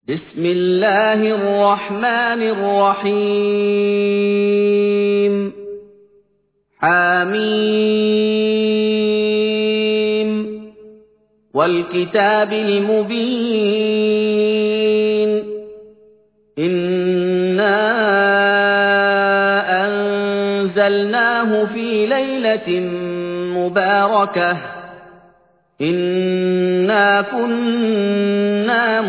بسم الله الرحمن الرحيم حميم والكتاب المبين إنا أنزلناه في ليلة مباركة إنا كنا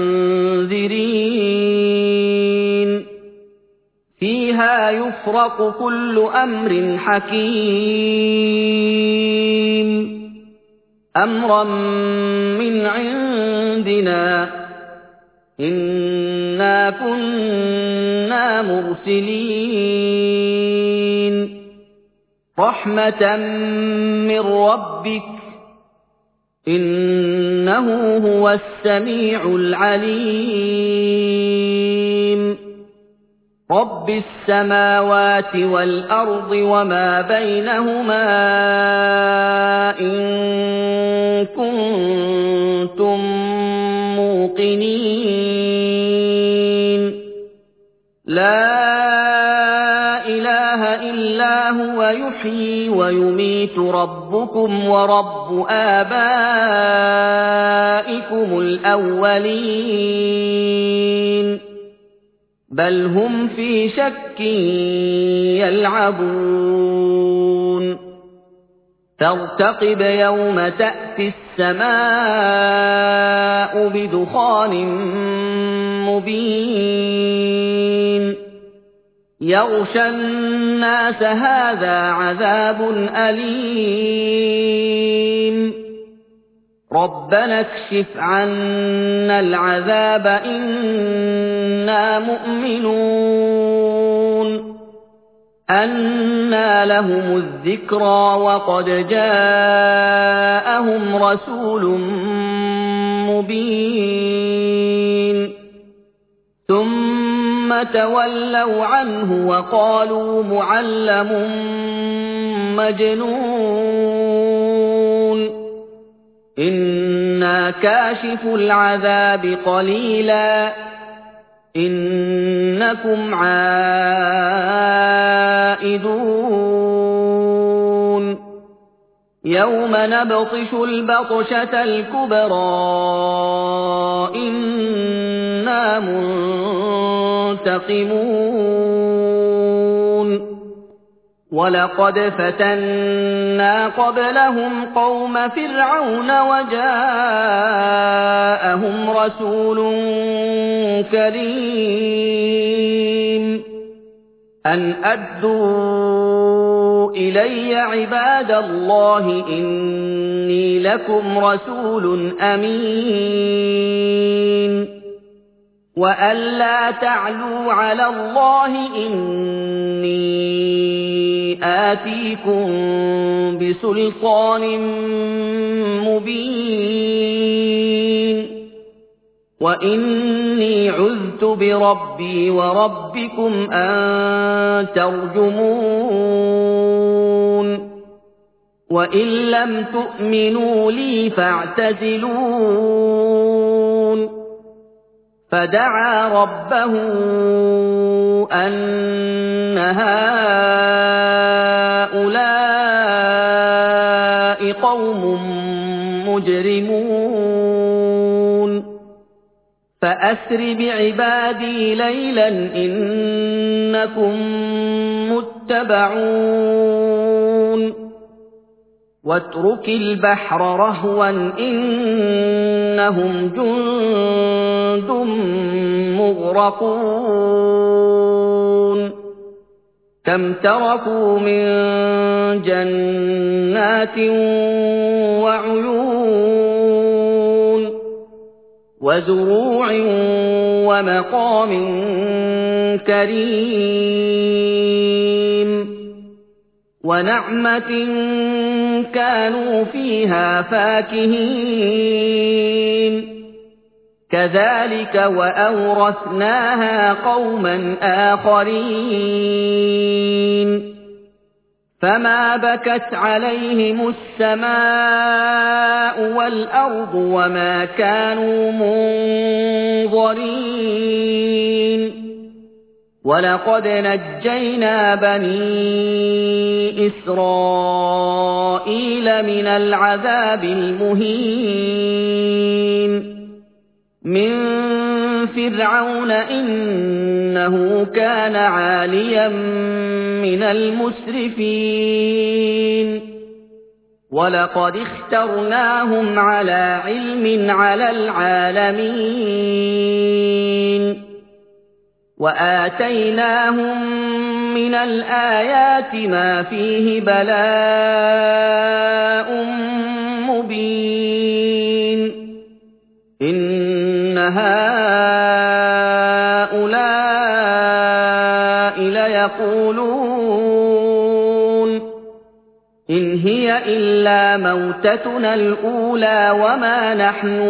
منذرين فيها يفرق كل أمر حكيم أمرا من عندنا إنا كنا مرسلين رحمة من ربك إنه هو السميع العليم رب السماوات والأرض وما بينهما إن كنتم موقنين لا إله إلا هو يحيي ويميت ربكم ورب آبائكم الأولين بل هم في شك يلعبون فارتقب يوم تأتي السماء بدخان مبين يغشى الناس هذا عذاب أليم ربنا اكشف عنا العذاب إنا مؤمنون أنى لهم الذكرى وقد جاءهم رسول مبين ثم تولوا عنه وقالوا معلم مجنون إنا كاشف العذاب قليلا إنكم عائدون يوم نبطش البطشة الكبرى إنا منتقمون ولقد فتنا قبلهم قوم فرعون وجاءهم رسول كريم أن أدوا إلي عباد الله إني لكم رسول أمين وأن لا تعلوا على الله إني آتيكم بسلطان مبين وإني عذت بربي وربكم أن ترجمون وإن لم تؤمنوا لي فاعتزلون فدعا ربه أن هؤلاء قوم مجرمون فأسر بعبادي ليلا إنكم متبعون واترك البحر رهوا إنهم جند مغرقون كم تركوا من جنات وعيون وزروع ومقام كريم ونعمة كانوا فيها فاكهين كذلك وأورثناها قوما آخرين فما بكت عليهم السماء والأرض وما كانوا منظرين مُحْضَرِينَ وَلَقَدْ نَجَّيْنَا بَنِي إِسْرَائِيلَ مِنَ الْعَذَابِ الْمُهِينِ مِنْ فِرْعَوْنَ إِنَّهُ كَانَ عَالِيًا مِنَ الْمُسْرِفِينَ وَلَقَدِ اخْتَرْنَاهُمْ عَلَىٰ عِلْمٍ عَلَى الْعَالَمِينَ وَآتَيْنَاهُم مِّنَ الْآيَاتِ مَا فِيهِ بَلَاءٌ مُّبِينٌ إِنَّ هَٰؤُلَاءِ لَيَقُولُونَ إِنْ هِيَ إِلَّا مَوْتَتُنَا الْأُولَىٰ وَمَا نَحْنُ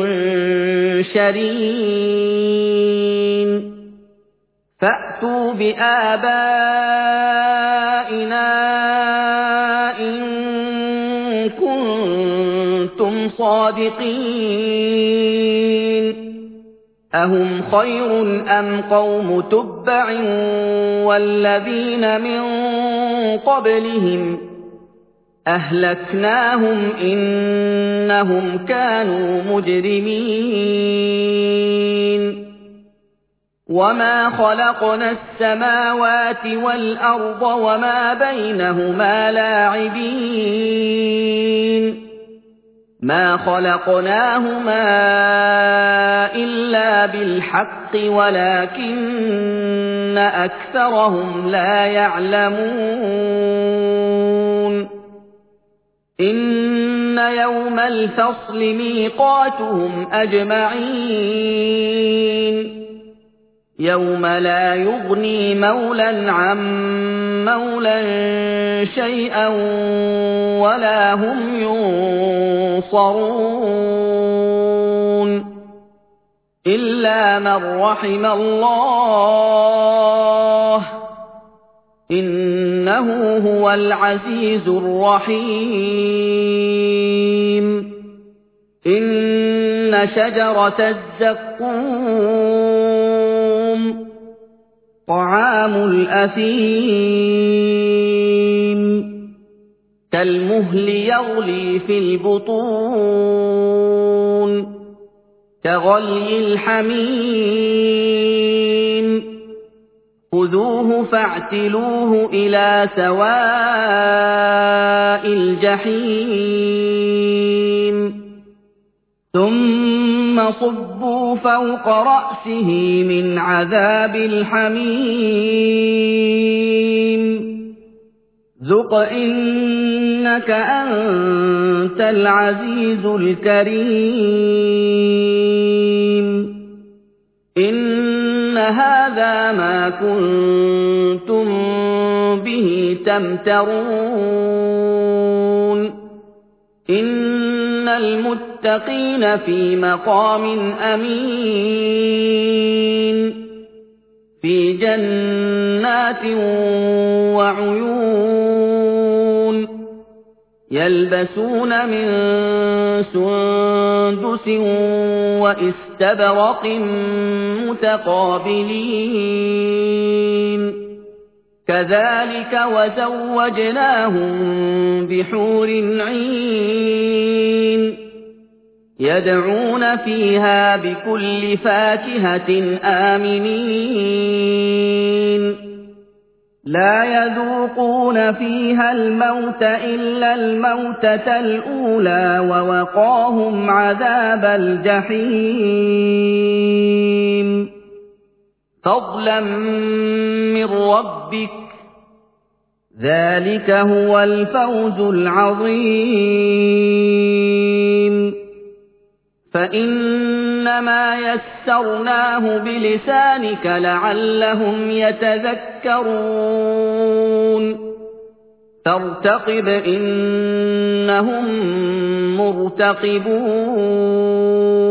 بِمُنشَرِينَ فَأْتُوا بِآبَائِنَا إِن كُنتُمْ صَادِقِينَ أَهُمْ خَيْرٌ أَمْ قَوْمُ تُبَّعٍ وَالَّذِينَ مِن قَبْلِهِمْ أَهْلَكْنَاهُمْ إِنَّهُمْ كَانُوا مُجْرِمِينَ وَمَا خَلَقْنَا السَّمَاوَاتِ وَالْأَرْضَ وَمَا بَيْنَهُمَا لَاعِبِينَ مَا خَلَقْنَاهُمَا إِلَّا بِالْحَقِّ وَلَكِنَّ أَكْثَرَهُمْ لَا يَعْلَمُونَ إِنَّ يَوْمَ الْفَصْلِ مِيقَاتُهُمْ أَجْمَعِينَ يَوْمَ لَا يُغْنِي مَوْلًى عَن مَّوْلًى شَيْئًا وَلَا هُمْ يُنصَرُونَ إِلَّا مَن رَّحِمَ اللَّهُ إِنَّهُ هُوَ الْعَزِيزُ الرَّحِيمُ إِنَّ شَجَرَتَ الزَّقُّومِ طَعَامُ الْأَثِيمِ كَالْمُهْلِ يَغْلِي فِي الْبُطُونِ كَغَلْيِ الْحَمِيمِ خُذُوهُ فَاعْتِلُوهُ إِلَىٰ سَوَاءِ الْجَحِيمِ ثُمَّ صُبُّوا فَوْقَ رَأْسِهِ مِنْ عَذَابِ الْحَمِيمِ ذُقْ إِنَّكَ أَنتَ الْعَزِيزُ الْكَرِيمُ إِنَّ هَٰذَا مَا كُنتُم بِهِ تَمْتَرُونَ إِنَّ الْمُتَّقِينَ فِي مَقَامٍ أَمِينٍ فِي جَنَّاتٍ وَعُيُونٍ يَلْبَسُونَ مِن سُندُسٍ وَإِسْتَبْرَقٍ مُّتَقَابِلِينَ كَذَٰلِكَ وَزَوَّجْنَاهُم بِحُورٍ عِينٍ يَدْعُونَ فِيهَا بِكُلِّ فَاكِهَةٍ آمِنِينَ لَا يَذُوقُونَ فِيهَا الْمَوْتَ إِلَّا الْمَوْتَةَ الْأُولَىٰ وَوَقَاهُمْ عَذَابَ الْجَحِيمِ فَضْلًا مِّن رَّبِّكَ ذَٰلِكَ هُوَ الْفَوْزُ الْعَظِيمُ فَإِنَّمَا يَسَّرْنَاهُ بِلِسَانِكَ لَعَلَّهُمْ يَتَذَكَّرُونَ فَارْتَقِبْ إِنَّهُم مُّرْتَقِبُونَ